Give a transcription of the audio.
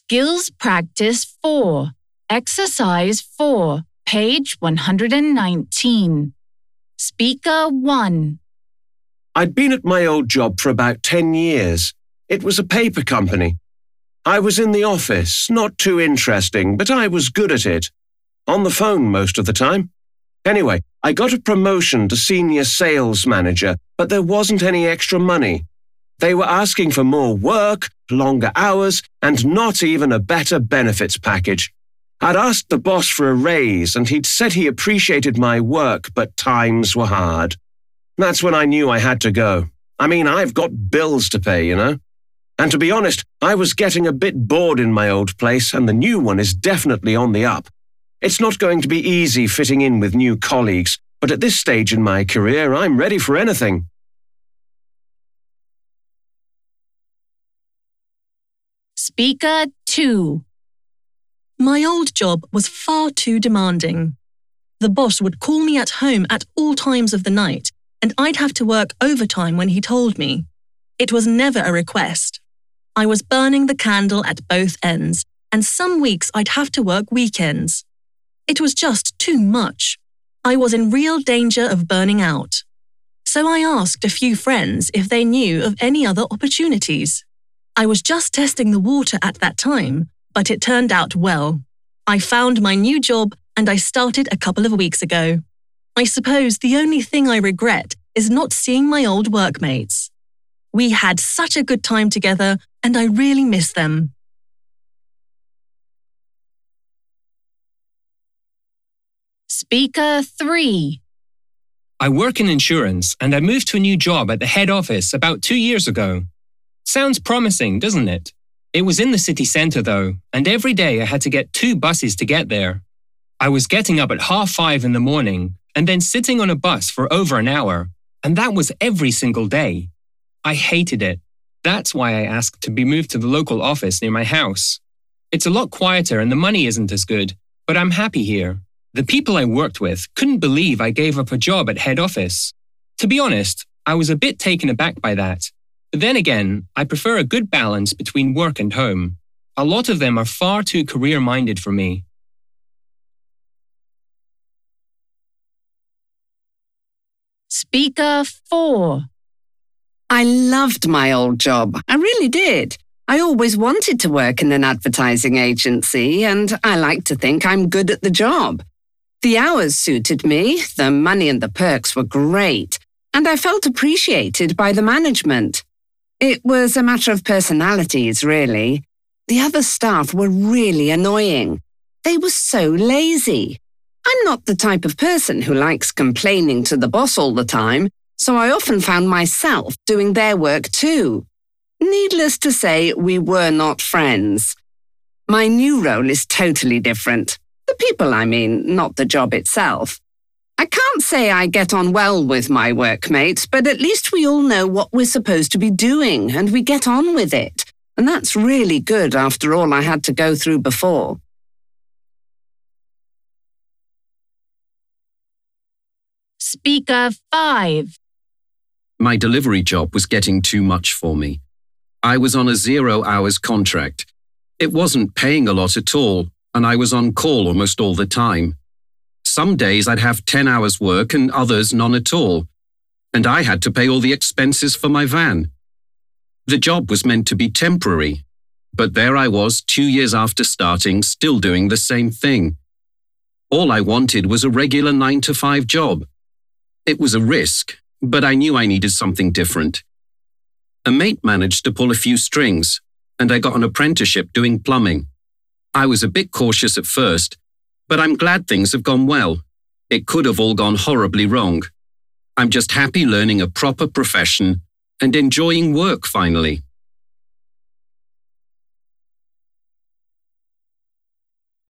Skills Practice 4, Exercise 4, page 119. Speaker 1. I'd been at my old job for about 10 years. It was a paper company. I was in the office, not too interesting, but I was good at it. On the phone most of the time. Anyway, I got a promotion to senior sales manager, but there wasn't any extra money. They were asking for more work, longer hours, and not even a better benefits package. I'd asked the boss for a raise, and he'd said he appreciated my work, but times were hard. That's when I knew I had to go. I mean, I've got bills to pay, you know? And to be honest, I was getting a bit bored in my old place, and the new one is definitely on the up. It's not going to be easy fitting in with new colleagues, but at this stage in my career, I'm ready for anything. Speaker 2. My old job was far too demanding. The boss would call me at home at all times of the night, and I'd have to work overtime when he told me. It was never a request. I was burning the candle at both ends, and some weeks I'd have to work weekends. It was just too much. I was in real danger of burning out. So I asked a few friends if they knew of any other opportunities. I was just testing the water at that time, but it turned out well. I found my new job and I started a couple of weeks ago. I suppose the only thing I regret is not seeing my old workmates. We had such a good time together and I really miss them. Speaker 3. I work in insurance and I moved to a new job at the head office about 2 years ago. Sounds promising, doesn't it? It was in the city centre though, and every day I had to get 2 buses to get there. I was getting up at 5:30 in the morning and then sitting on a bus for over an hour, and that was every single day. I hated it. That's why I asked to be moved to the local office near my house. It's a lot quieter and the money isn't as good, but I'm happy here. The people I worked with couldn't believe I gave up a job at head office. To be honest, I was a bit taken aback by that. But then again, I prefer a good balance between work and home. A lot of them are far too career-minded for me. Speaker 4. I loved my old job. I really did. I always wanted to work in an advertising agency, and I like to think I'm good at the job. The hours suited me, the money and the perks were great, and I felt appreciated by the management. It was a matter of personalities, really. The other staff were really annoying. They were so lazy. I'm not the type of person who likes complaining to the boss all the time, so I often found myself doing their work too. Needless to say, we were not friends. My new role is totally different. The people, I mean, not the job itself. I can't say I get on well with my workmates, but at least we all know what we're supposed to be doing and we get on with it. And that's really good after all I had to go through before. Speaker 5. My delivery job was getting too much for me. I was on a 0-hours contract. It wasn't paying a lot at all, and I was on call almost all the time. Some days I'd have 10 hours work and others none at all, and I had to pay all the expenses for my van. The job was meant to be temporary, but there I was 2 years after starting, still doing the same thing. All I wanted was a regular 9-to-5 job. It was a risk, but I knew I needed something different. A mate managed to pull a few strings, and I got an apprenticeship doing plumbing. I was a bit cautious at first, but I'm glad things have gone well. It could have all gone horribly wrong. I'm just happy learning a proper profession and enjoying work finally.